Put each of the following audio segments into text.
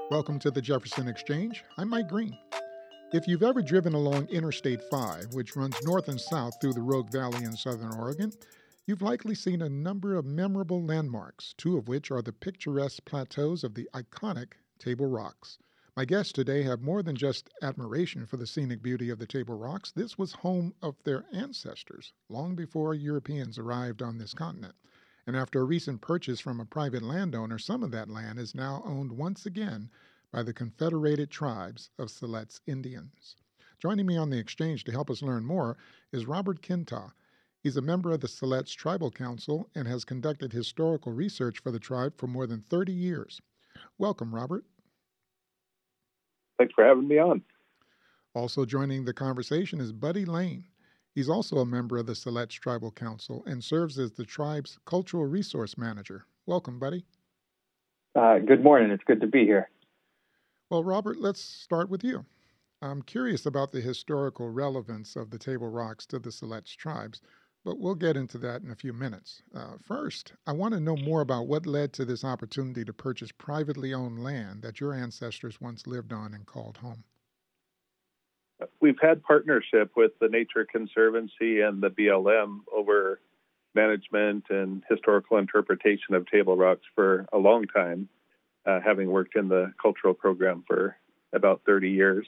Welcome to the Jefferson Exchange. I'm Mike Green. If you've ever driven along Interstate 5, which runs north and south through the Rogue Valley in southern Oregon, you've likely seen a number of memorable landmarks, two of which are the picturesque plateaus of the iconic Table Rocks. My guests today have more than just admiration for the scenic beauty of the Table Rocks. This was home of their ancestors long before Europeans arrived on this continent. And after a recent purchase from a private landowner, some of that land is now owned once again by the Confederated Tribes of Siletz Indians. Joining me on the exchange to help us learn more is Robert Kintaw. He's a member of the Siletz Tribal Council and has conducted historical research for the tribe for more than 30 years. Welcome, Robert. Thanks for having me on. Also joining the conversation is Buddy Lane. He's also a member of the Siletz Tribal Council and serves as the tribe's cultural resource manager. Welcome, Buddy. Good morning. It's good to be here. Well, Robert, let's start with you. I'm curious about the historical relevance of the Table Rocks to the Siletz tribes, but we'll get into that in a few minutes. First, I want to know more about what led to this opportunity to purchase privately owned land that your ancestors once lived on and called home. We've had partnership with the Nature Conservancy and the BLM over management and historical interpretation of Table Rocks for a long time, having worked in the cultural program for about 30 years.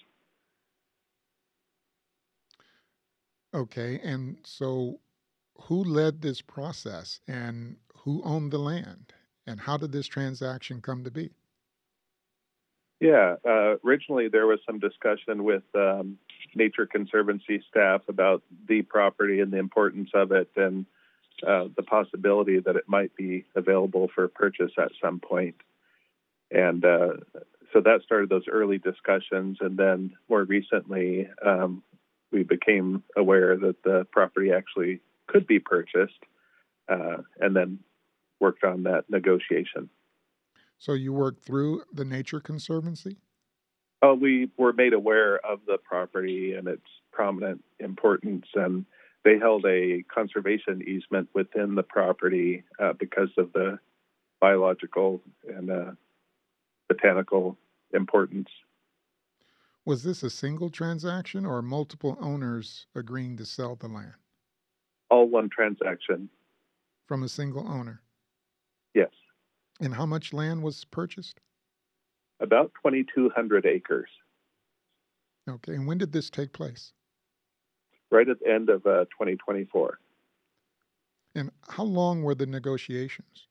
Okay, and so who led this process and who owned the land and how did this transaction come to be? Yeah, originally there was some discussion with Nature Conservancy staff about the property and the importance of it and the possibility that it might be available for purchase at some point. And so that started those early discussions. And then more recently, we became aware that the property actually could be purchased and then worked on that negotiation. So you worked through the Nature Conservancy? Oh, we were made aware of the property and its prominent importance, and they held a conservation easement within the property because of the biological and botanical importance. Was this a single transaction or multiple owners agreeing to sell the land? All one transaction. From a single owner? Yes. And how much land was purchased? About 2,200 acres. Okay, and when did this take place? Right at the end of 2024. And how long were the negotiations?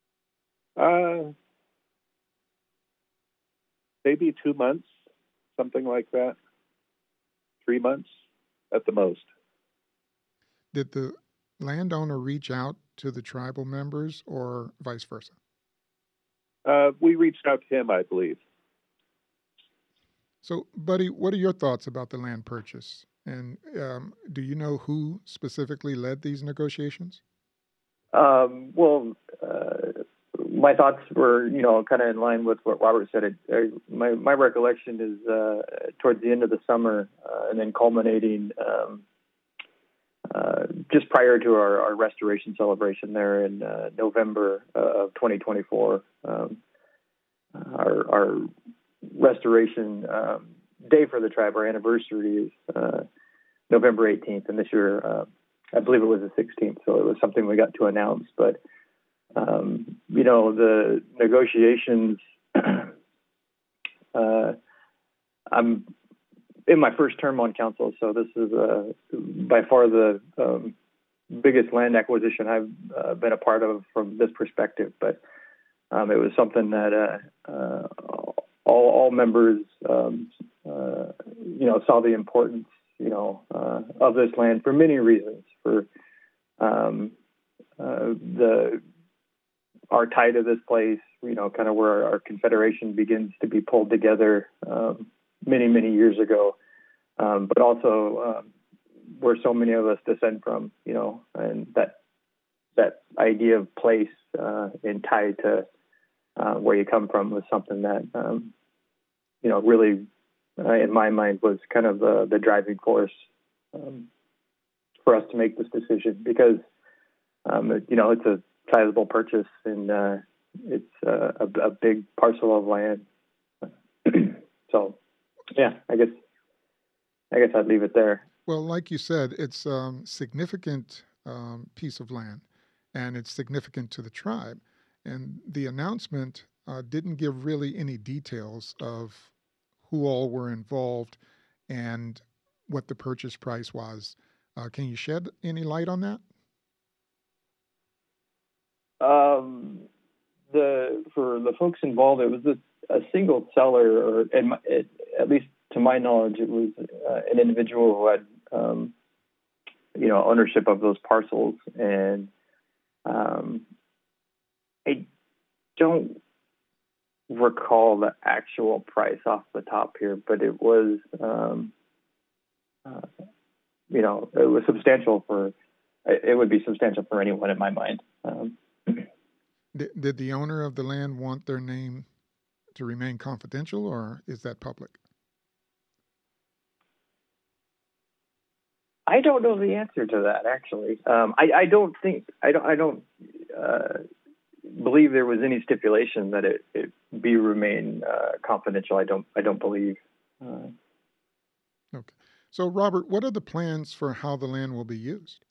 Maybe 2 months, something like that. 3 months at the most. Did the landowner reach out to the tribal members or vice versa? We reached out to him, I believe. So, Buddy, what are your thoughts about the land purchase? And do you know who specifically led these negotiations? My thoughts were, kind of in line with what Robert said. My recollection is towards the end of the summer and then culminating just prior to our restoration celebration there in November of 2024. Our restoration day for the tribe, our anniversary is November 18th, and this year I believe it was the 16th, so it was something we got to announce. But the negotiations, I'm in my first term on council, so this is by far the biggest land acquisition I've been a part of from this perspective. But it was something that all members, saw the importance, of this land for many reasons. For our tie to this place, kind of where our confederation begins to be pulled together many, many years ago, but also where so many of us descend from, and that idea of place and tie to where you come from was something that, really, in my mind, was kind of the driving force for us to make this decision because, it's a sizable purchase and it's a big parcel of land So, yeah, I guess I'd leave it there. Well, like you said, it's a significant piece of land, and it's significant to the tribe. And the announcement didn't give really any details of who all were involved and what the purchase price was. Can you shed any light on that? For the folks involved, it was a single seller, or at least to my knowledge, it was an individual who had ownership of those parcels, and I don't recall the actual price off the top here, but it was it was substantial for. It would be substantial for anyone in my mind. Did the owner of the land want their name to remain confidential, or is that public? I don't know the answer to that, actually. I don't believe there was any stipulation that it be remain confidential. I don't believe. Okay. So, Robert, what are the plans for how the land will be used?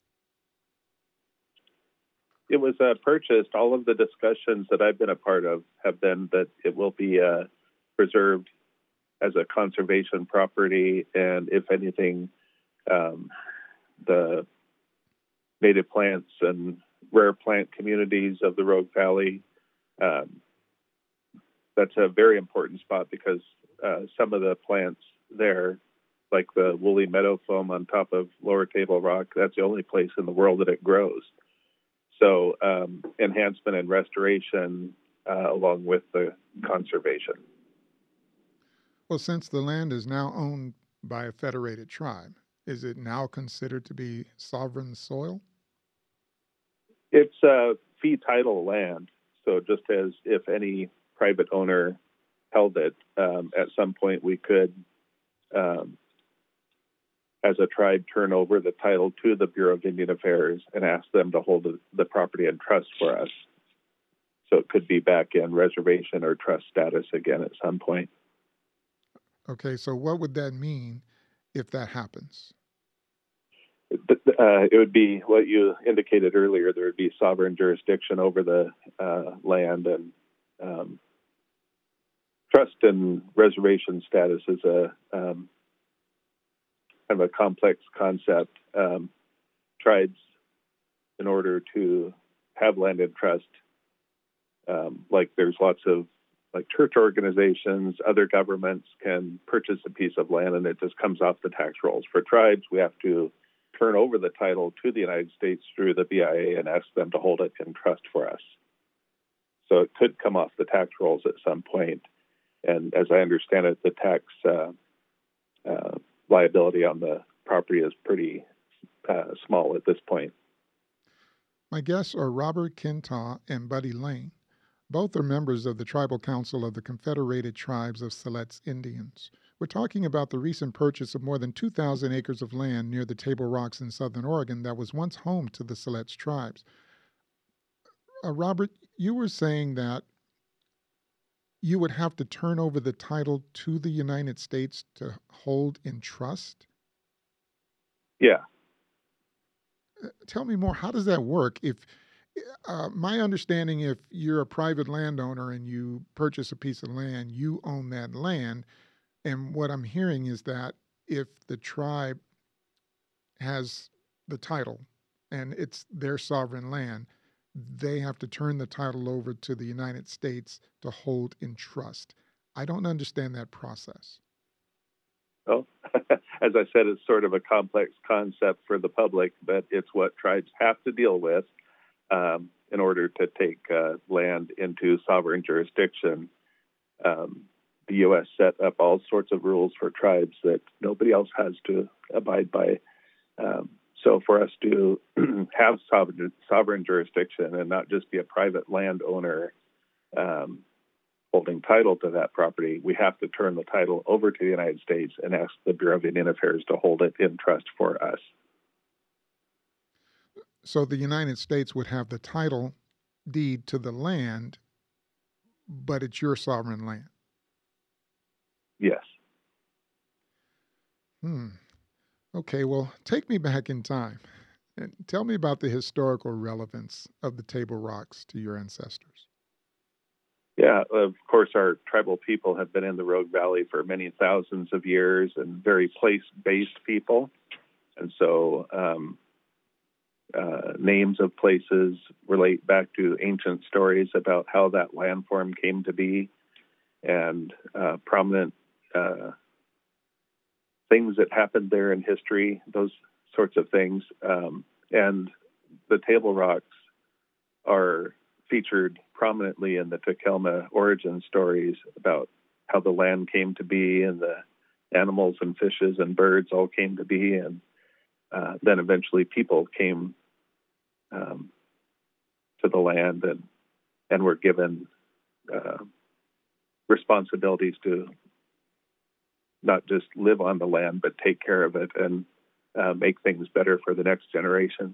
It was purchased. All of the discussions that I've been a part of have been that it will be preserved as a conservation property, and if anything, the native plants and rare plant communities of the Rogue Valley, that's a very important spot because some of the plants there, like the woolly meadow foam on top of Lower Table Rock, that's the only place in the world that it grows. So enhancement and restoration along with the conservation. Well, since the land is now owned by a federated tribe, is it now considered to be sovereign soil? It's fee title land. So just as if any private owner held it, at some point we could, as a tribe, turn over the title to the Bureau of Indian Affairs and ask them to hold the property in trust for us. So it could be back in reservation or trust status again at some point. Okay, so what would that mean if that happens? It would be what you indicated earlier. There would be sovereign jurisdiction over the land, and trust and reservation status is a kind of a complex concept. Tribes, in order to have land in trust, like there's lots of like church organizations, other governments can purchase a piece of land and it just comes off the tax rolls. For tribes, we have to turn over the title to the United States through the BIA and ask them to hold it in trust for us. So it could come off the tax rolls at some point. And as I understand it, the tax liability on the property is pretty small at this point. My guests are Robert Kintaw and Buddy Lane. Both are members of the Tribal Council of the Confederated Tribes of Siletz Indians. We're talking about the recent purchase of more than 2,000 acres of land near the Table Rocks in southern Oregon that was once home to the Siletz tribes. Robert, you were saying that you would have to turn over the title to the United States to hold in trust? Yeah. Tell me more. How does that work? If my understanding, if you're a private landowner and you purchase a piece of land, you own that land. And what I'm hearing is that if the tribe has the title and it's their sovereign land, they have to turn the title over to the United States to hold in trust. I don't understand that process. Well, as I said, it's sort of a complex concept for the public, but it's what tribes have to deal with in order to take land into sovereign jurisdiction. The U.S. set up all sorts of rules for tribes that nobody else has to abide by. So for us to have sovereign jurisdiction and not just be a private landowner holding title to that property, we have to turn the title over to the United States and ask the Bureau of Indian Affairs to hold it in trust for us. So the United States would have the title deed to the land, but it's your sovereign land. Yes. Okay, well, take me back in time and tell me about the historical relevance of the Table Rocks to your ancestors. Yeah, of course, our tribal people have been in the Rogue Valley for many thousands of years and very place-based people. And so names of places relate back to ancient stories about how that landform came to be and prominent things that happened there in history, those sorts of things. And the Table Rocks are featured prominently in the Takelma origin stories about how the land came to be and the animals and fishes and birds all came to be. And then eventually people came to the land and were given responsibilities to not just live on the land, but take care of it and make things better for the next generations.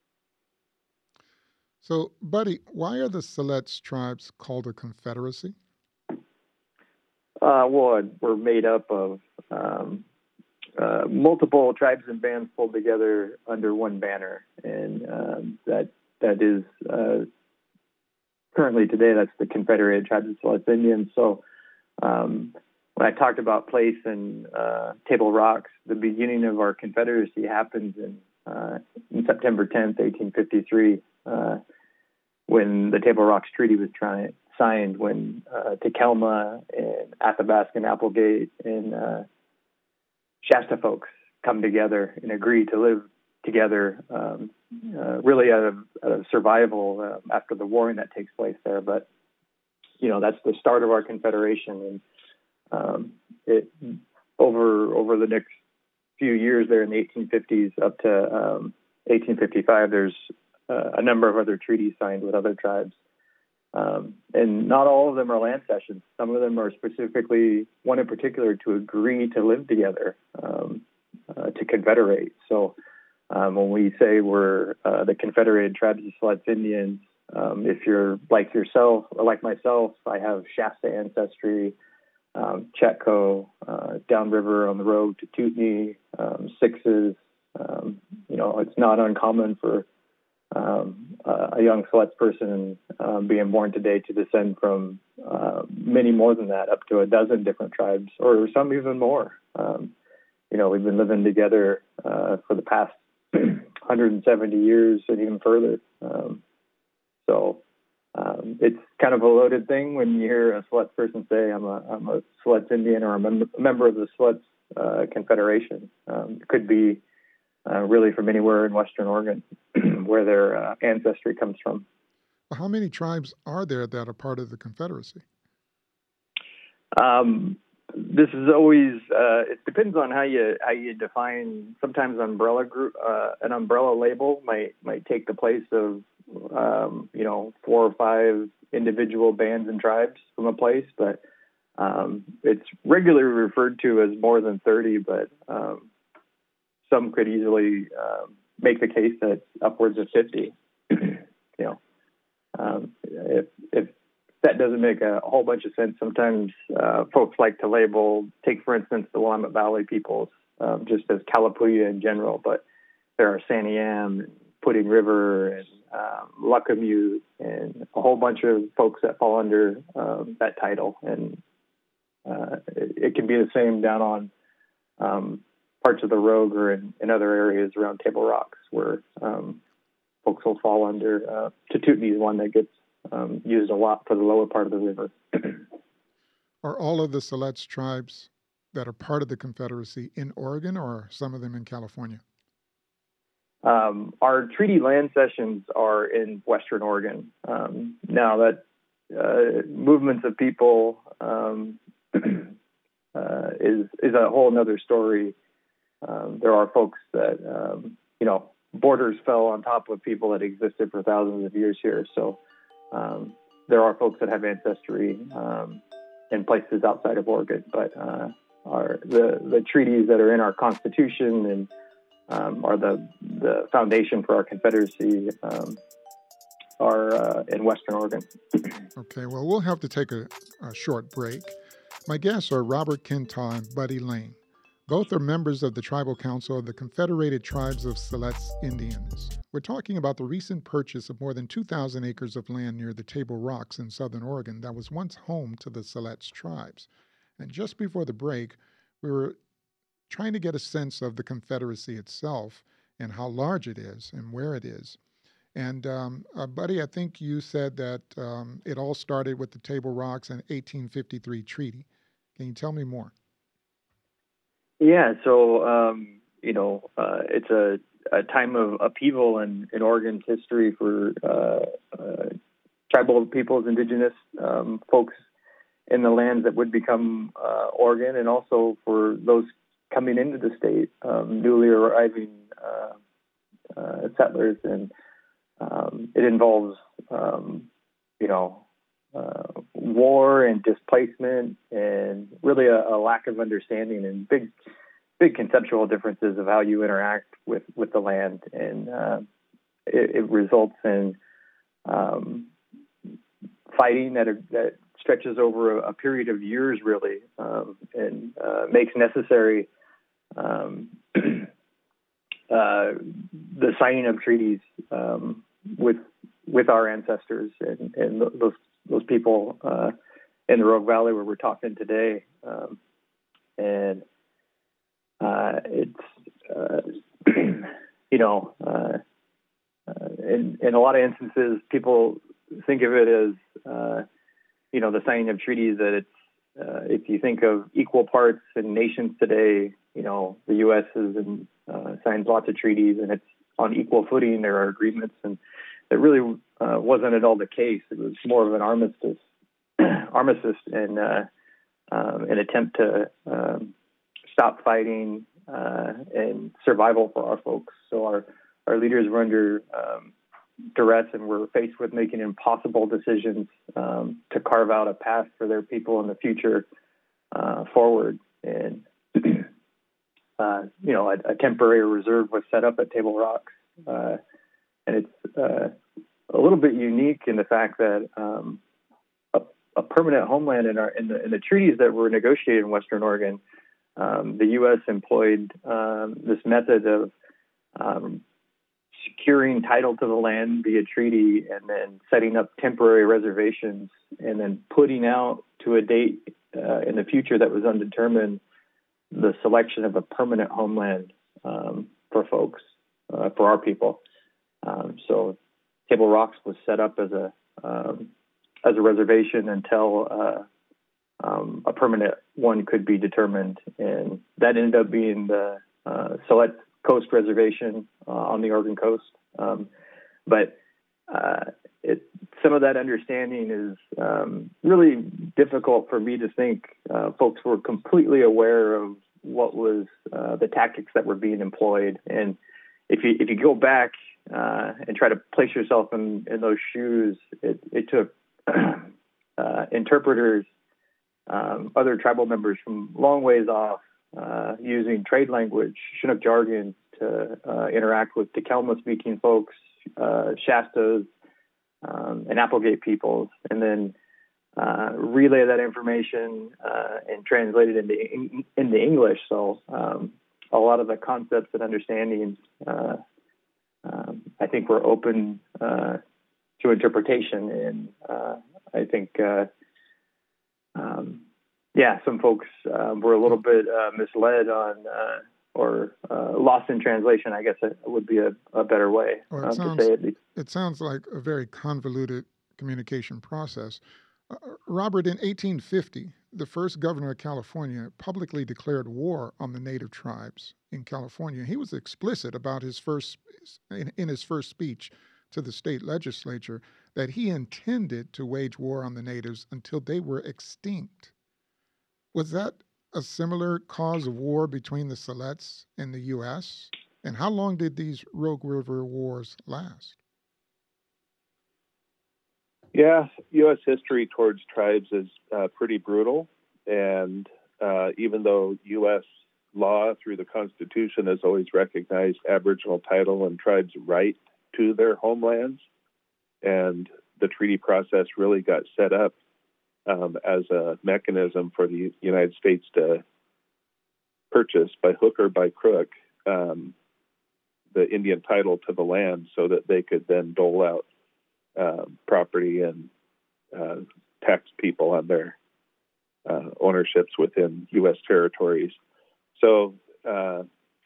So, Buddy, why are the Siletz tribes called a confederacy? Well, we're made up of multiple tribes and bands pulled together under one banner, and that is currently today that's the Confederated Tribes of Siletz Indians. So when I talked about place and Table Rocks, the beginning of our confederacy happens in September 10th, 1853, when the Table Rocks Treaty was signed, when Takelma and Athabasca and Applegate and Shasta folks come together and agree to live together, really out of survival after the warring that takes place there. But, that's the start of our confederation. And it over the next few years there in the 1850s up to 1855, there's a number of other treaties signed with other tribes. And not all of them are land cessions. Some of them are specifically, one in particular, to agree to live together, to confederate. So when we say we're the Confederated Tribes of Siletz Indians, if you're like yourself or like myself, I have Shasta ancestry, Chetco, downriver on the road to Tutney, Sixes. It's not uncommon for a young Siletz person being born today to descend from many more than that, up to a dozen different tribes, or some even more. We've been living together for the past 170 years and even further. So it's kind of a loaded thing when you hear a Siletz person say, I'm a Siletz Indian or a member of the Siletz Confederation. It could be really from anywhere in Western Oregon where their ancestry comes from. How many tribes are there that are part of the Confederacy? This is always it depends on how you define. Sometimes umbrella group, an umbrella label might take the place of 4 or 5 individual bands and tribes from a place, but it's regularly referred to as more than 30. But some could easily make the case that it's upwards of 50. If that doesn't make a whole bunch of sense, sometimes folks like to take, for instance, the Willamette Valley peoples just as Kalapuya in general, but there are Santiam and Pudding River and Luckamute and a whole bunch of folks that fall under that title. And it can be the same down on parts of the Rogue or in other areas around Table Rocks where folks will fall under. Tututni is one that gets used a lot for the lower part of the river. Are all of the Siletz tribes that are part of the Confederacy in Oregon, or are some of them in California? Our treaty land cessions are in Western Oregon. Now that movements of people is a whole other story. There are folks that, borders fell on top of people that existed for thousands of years here. So there are folks that have ancestry in places outside of Oregon, but the treaties that are in our Constitution and are the foundation for our Confederacy are in Western Oregon. Okay, well, we'll have to take a short break. My guests are Robert Kentaw and Buddy Lane. Both are members of the Tribal Council of the Confederated Tribes of Siletz Indians. We're talking about the recent purchase of more than 2,000 acres of land near the Table Rocks in southern Oregon that was once home to the Siletz tribes. And just before the break, we were trying to get a sense of the Confederacy itself and how large it is and where it is. And Buddy, I think you said that it all started with the Table Rocks and 1853 treaty. Can you tell me more? Yeah, so it's a time of upheaval in Oregon's history for tribal peoples, indigenous folks in the lands that would become Oregon, and also for those coming into the state, newly arriving settlers, and it involves war and displacement, and really a lack of understanding and big conceptual differences of how you interact with the land, and it results in fighting that stretches over a period of years, really, and makes necessary the signing of treaties with our ancestors and those people in the Rogue Valley where we're talking today, and it's in a lot of instances, people think of it as the signing of treaties, that it's if you think of equal parts in nations today, the U.S. signs lots of treaties and it's on equal footing. There are agreements, and it really wasn't at all the case. It was more of an armistice and an attempt to stop fighting and survival for our folks. So our leaders were under duress and were faced with making impossible decisions to carve out a path for their people in the future forward. And a temporary reserve was set up at Table Rocks, and it's a little bit unique in the fact that a permanent homeland in the treaties that were negotiated in Western Oregon, the U.S. employed this method of securing title to the land via treaty, and then setting up temporary reservations, and then putting out to a date in the future that was undetermined the selection of a permanent homeland for folks, for our people. So Table Rocks was set up as a reservation until a permanent one could be determined, and that ended up being the Siletz Coast Reservation on the Oregon coast. But some of that understanding is really difficult for me to think folks were completely aware of what was the tactics that were being employed. And if you go back and try to place yourself in those shoes, it took interpreters, other tribal members from long ways off, using trade language, Chinook jargon, to interact with Takelma-speaking folks, Shastas, and Applegate peoples, and then relay that information and translate it into English. So a lot of the concepts and understandings, I think, were open to interpretation, and I think some folks were a little bit misled on or lost in translation, I guess it would be a better way to say it. It sounds like a very convoluted communication process. Robert, in 1850, the first governor of California publicly declared war on the native tribes in California. He was explicit about in his first speech to the state legislature that he intended to wage war on the natives until they were extinct. Was that a similar cause of war between the Siletz and the U.S.? And how long did these Rogue River Wars last? Yeah, U.S. history towards tribes is pretty brutal. And even though U.S. law through the Constitution has always recognized Aboriginal title and tribes' right to their homelands, and the treaty process really got set up as a mechanism for the United States to purchase by hook or by crook the Indian title to the land so that they could then dole out property and tax people on their ownerships within U.S. territories. So the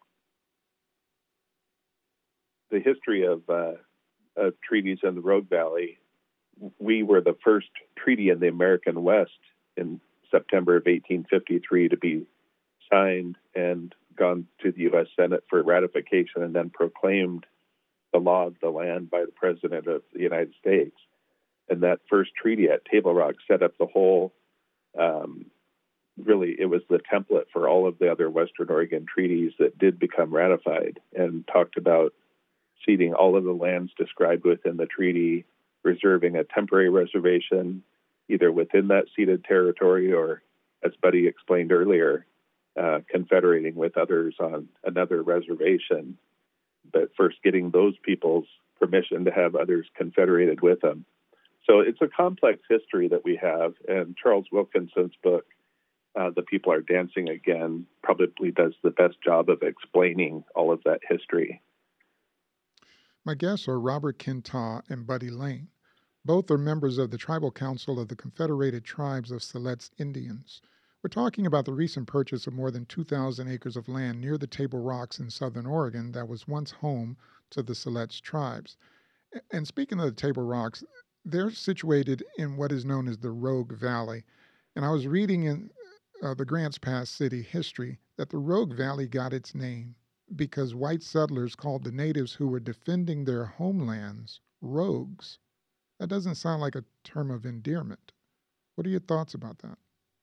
history of treaties in the Rogue Valley, we were the first treaty in the American West in September of 1853 to be signed and gone to the U.S. Senate for ratification and then proclaimed the law of the land by the President of the United States. And that first treaty at Table Rock set up the whole, really, it was the template for all of the other Western Oregon treaties that did become ratified, and talked about ceding all of the lands described within the treaty, reserving a temporary reservation either within that ceded territory or, as Buddy explained earlier, confederating with others on another reservation, but first getting those people's permission to have others confederated with them. So it's a complex history that we have, and Charles Wilkinson's book, The People Are Dancing Again, probably does the best job of explaining all of that history. My guests are Robert Kintaw and Buddy Lane. Both are members of the Tribal Council of the Confederated Tribes of Siletz Indians. We're talking about the recent purchase of more than 2,000 acres of land near the Table Rocks in southern Oregon that was once home to the Siletz tribes. And speaking of the Table Rocks, they're situated in what is known as the Rogue Valley. And I was reading in the Grants Pass city history that the Rogue Valley got its name because white settlers called the natives who were defending their homelands rogues. That doesn't sound like a term of endearment. What are your thoughts about that?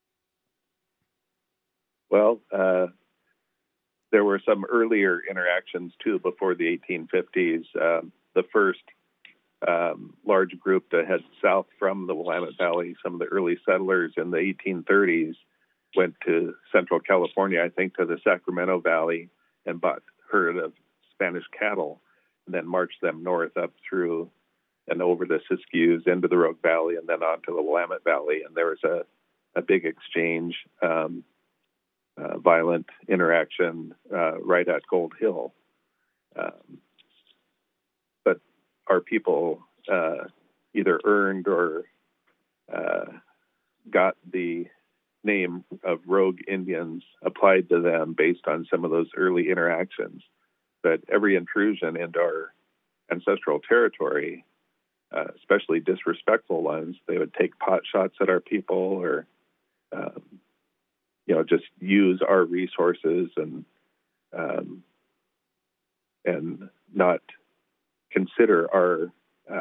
Well, there were some earlier interactions, too, before the 1850s. The first large group to head south from the Willamette Valley, some of the early settlers in the 1830s, went to Central California, I think to the Sacramento Valley, and bought herd of Spanish cattle, and then marched them north up through and over the Siskiyous into the Rogue Valley, and then on to the Willamette Valley. And there was a big exchange, violent interaction right at Gold Hill. But our people either earned or got the name of Rogue Indians applied to them based on some of those early interactions. But every intrusion into our ancestral territory, especially disrespectful ones, they would take pot shots at our people or just use our resources and not consider our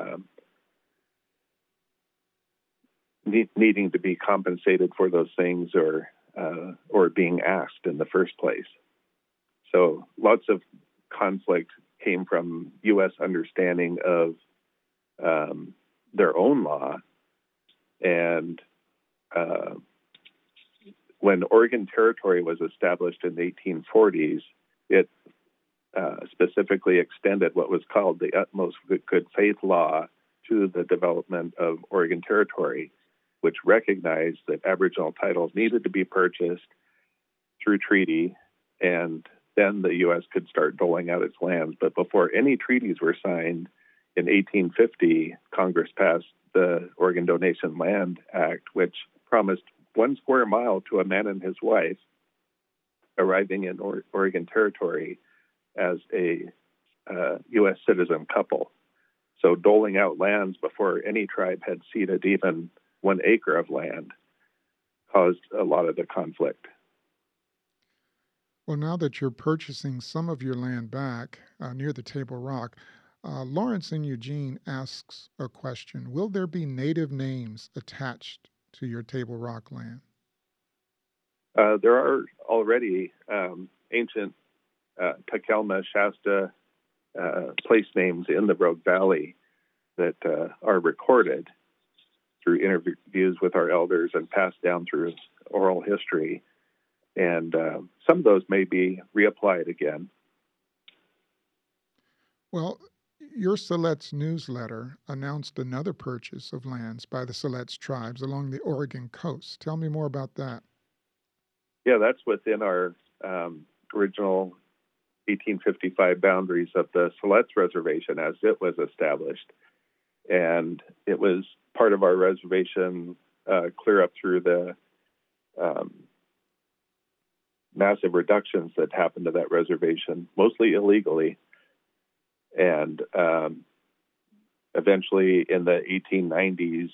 needing to be compensated for those things or being asked in the first place. So lots of conflict came from U.S. understanding of their own law, and when Oregon Territory was established in the 1840s, it specifically extended what was called the utmost good faith law to the development of Oregon Territory, which recognized that Aboriginal titles needed to be purchased through treaty, and then the U.S. could start doling out its lands. But before any treaties were signed, in 1850, Congress passed the Oregon Donation Land Act, which promised 1 square mile to a man and his wife arriving in Oregon Territory as a U.S. citizen couple. So doling out lands before any tribe had ceded even 1 acre of land caused a lot of the conflict. Well, now that you're purchasing some of your land back near the Table Rock, Lawrence in Eugene asks a question. Will there be native names attached to your Table Rock land? There are already ancient Takelma, Shasta place names in the Rogue Valley that are recorded through interviews with our elders and passed down through oral history. And some of those may be reapplied again. Well, your Siletz newsletter announced another purchase of lands by the Siletz tribes along the Oregon coast. Tell me more about that. Yeah, that's within our original 1855 boundaries of the Siletz Reservation as it was established. And it was part of our reservation clear up through the massive reductions that happened to that reservation, mostly illegally. And eventually in the 1890s,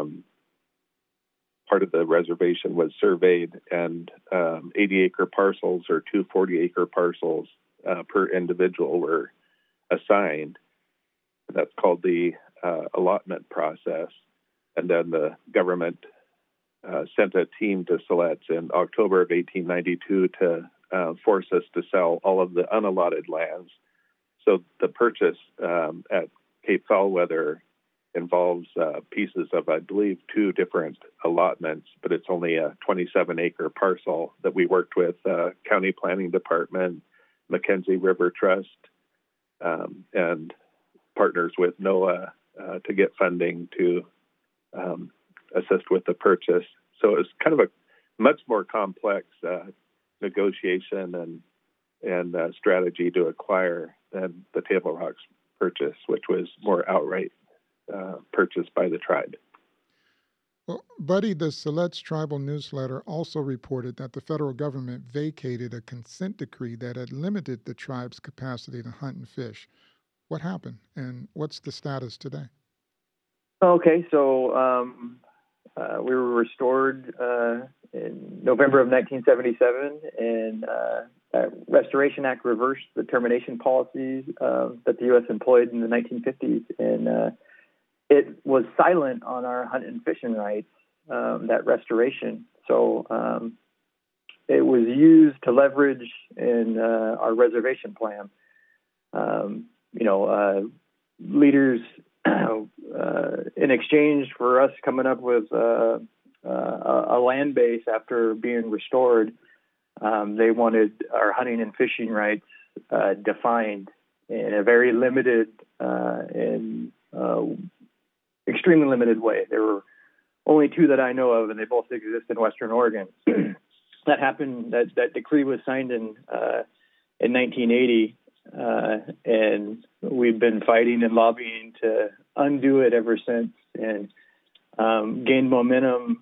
part of the reservation was surveyed, and 80-acre parcels or two 40-acre parcels per individual were assigned. That's called the allotment process. And then the government sent a team to Siletz in October of 1892 to force us to sell all of the unallotted lands. So the purchase at Cape Foulweather involves pieces of, I believe, two different allotments, but it's only a 27-acre parcel that we worked with County Planning Department, Mackenzie River Trust, and partners with NOAA to get funding to assist with the purchase. So it was kind of a much more complex negotiation and strategy to acquire than the Table Rocks purchase, which was more outright purchased by the tribe. Well, Buddy, the Siletz Tribal Newsletter also reported that the federal government vacated a consent decree that had limited the tribe's capacity to hunt and fish. What happened, and what's the status today? Okay, so we were restored in November of 1977, and that Restoration Act reversed the termination policies that the U.S. employed in the 1950s, and it was silent on our hunt and fishing rights, that restoration. So it was used to leverage in our reservation plan. Leaders, in exchange for us coming up with a land base after being restored, they wanted our hunting and fishing rights defined in a very limited and extremely limited way. There were only two that I know of, and they both exist in Western Oregon. That happened. That decree was signed in 1980, and we've been fighting and lobbying to undo it ever since, and gained momentum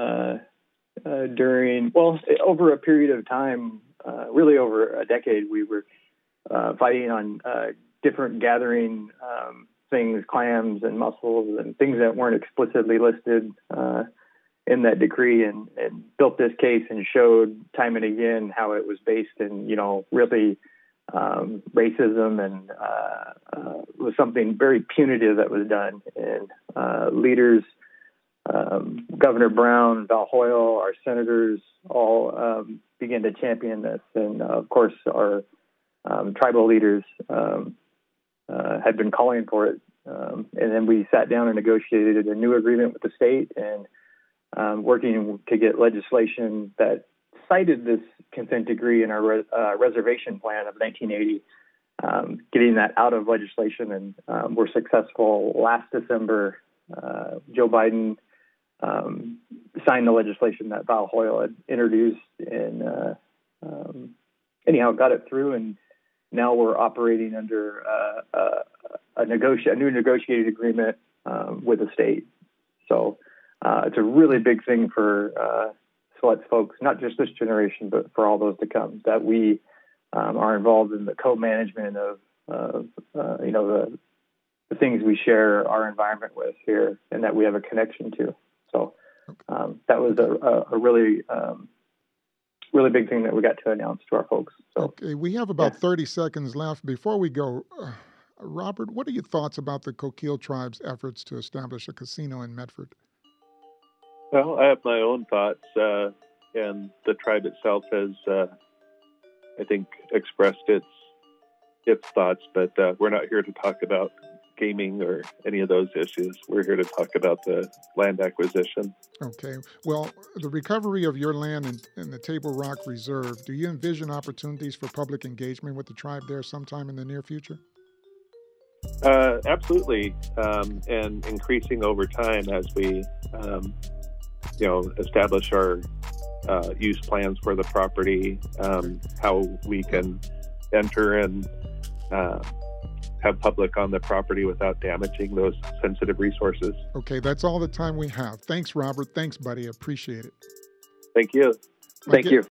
over a period of time, really over a decade. We were fighting on different gathering things, clams and mussels and things that weren't explicitly listed in that decree, and built this case and showed time and again how it was based in, really racism, and was something very punitive that was done. And leaders, Governor Brown, Val Hoyle, our senators, all began to champion this. And of course, our tribal leaders had been calling for it. And then we sat down and negotiated a new agreement with the state, and working to get legislation that cited this consent decree in our reservation plan of 1980, getting that out of legislation. And we're successful. Last December, Joe Biden signed the legislation that Val Hoyle had introduced, and anyhow got it through. And now we're operating under a new negotiated agreement with the state. So it's a really big thing for Siletz folks, not just this generation, but for all those to come, that we are involved in the co-management of the things we share our environment with here, and that we have a connection to. So that was a really really big thing that we got to announce to our folks. So, okay, we have about 30 seconds left. Before we go, Robert, what are your thoughts about the Coquille tribe's efforts to establish a casino in Medford? Well, I have my own thoughts, and the tribe itself has, I think, expressed its thoughts, but we're not here to talk about gaming or any of those issues. We're here to talk about the land acquisition. Okay. Well, the recovery of your land in the Table Rock Reserve, do you envision opportunities for public engagement with the tribe there sometime in the near future? Absolutely, and increasing over time as we, establish our use plans for the property, how we can enter and have public on the property without damaging those sensitive resources. Okay, that's all the time we have. Thanks, Robert. Thanks, buddy. Appreciate it. Thank you. Thank you.